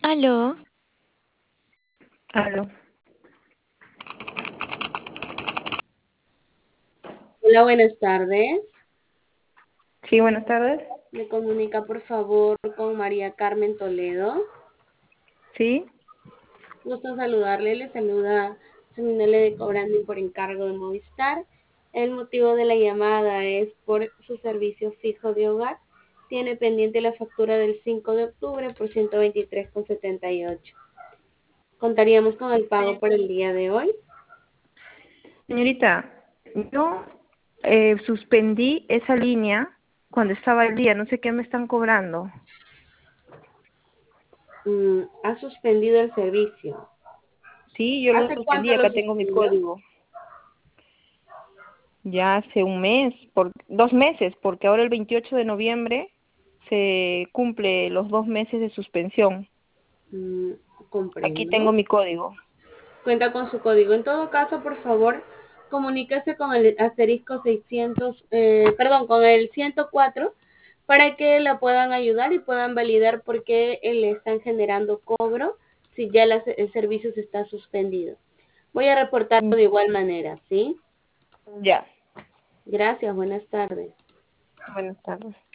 Aló, Aló. Hola, buenas tardes. Sí, buenas tardes. Me comunica por favor con María Carmen Toledo. Sí, Gusto en saludarle, le saluda Seminole de Cobrando por encargo de Movistar. El motivo de la llamada es por su servicio fijo de hogar. Tiene pendiente la factura del 5 de octubre por 123,78. Contaríamos con el pago por el día de hoy. señorita, yo suspendí esa línea cuando estaba al día, no sé qué me están cobrando. Ha suspendido el servicio. Sí, yo lo ¿Hace suspendí, cuánto lo acá tengo mi suspendió? código. Ya hace un mes, 2 meses, porque ahora el 28 de noviembre se cumple los 2 meses de suspensión. Mm, Aquí comprendo. tengo mi código. Cuenta con su código. En todo caso, por favor, comuníquese con el asterisco 600, perdón, con el 104 para que la puedan ayudar y puedan validar por qué le están generando cobro si ya el servicio se está suspendido. Voy a reportarlo de igual manera, ¿sí? Ya, Gracias, buenas tardes. buenas tardes.